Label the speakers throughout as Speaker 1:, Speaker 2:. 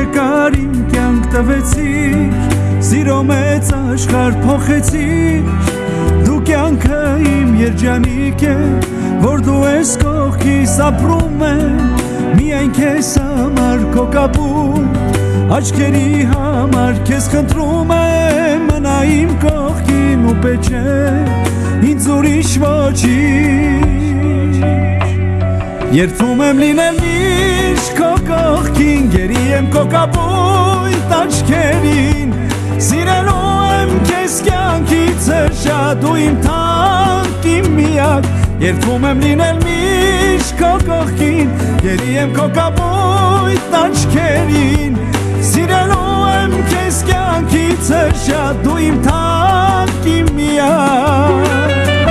Speaker 1: երկար իմ կյանք տվեցիր, սիրո մեծ աշխարհ փոխեցիր, դու կյանքը իմ երջանիկ է, որ դու ես կողքիս ապրում եմ, միայն քեզ համար քո կապուտ, աչքերի համար քեզ խնդրում եմ, մնա իմ կողքին ու պեչե, ինձ ուրիշ ոչինչ, երդվում եմ լինել միշտ քո կողքին, գերի եմ քո կապույտ աչքերին, սիրելու եմ քեզ կյանքից շատ ու իմ թանկ իմ միակ, երդվում եմ լինել միշտ քո կողքին, գերի եմ քո կապույտ աչքերին, սիրելու եմ քեզ կյանքից շատ ու իմ թանկ իմ միակ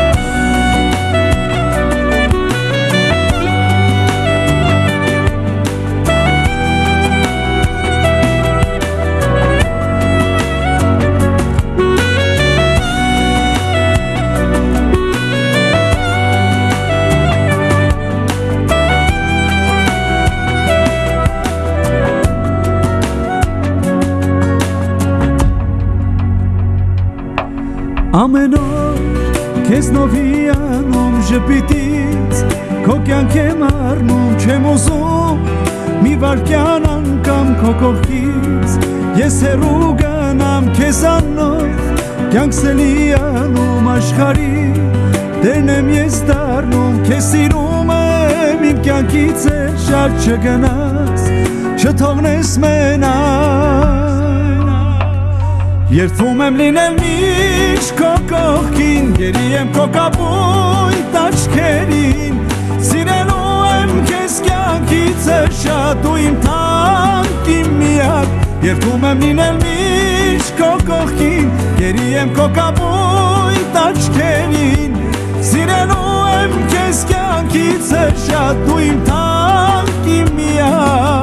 Speaker 1: Ամեն օր քեզ նովի անում ժպիտից, քո կյանք եմ առնում, չեմ ուզում մի վայրկյան անգամ քո կողքից, ես հեռու գնամ քեզ աննով, կյանքս էլի անում աշխարհի, տերն եմ ես դառնում, քեզ սիրում եմ, իմ կյանքից էլ շատ չգնաս, չթողնես մենակ, երդվում եմ լինել միշտ քո կողքին, գերի եմ քո կապույտ աչքերին, սիրելու եմ քեզ կյանքից շատ ու իմ թանկ իմ միակ, երդվում եմ լինել միշտ քո կողքին, գերի եմ քո կապույտ աչքերին, սիրելու եմ քեզ կյանքից շատ ու իմ թանկ իմ միակ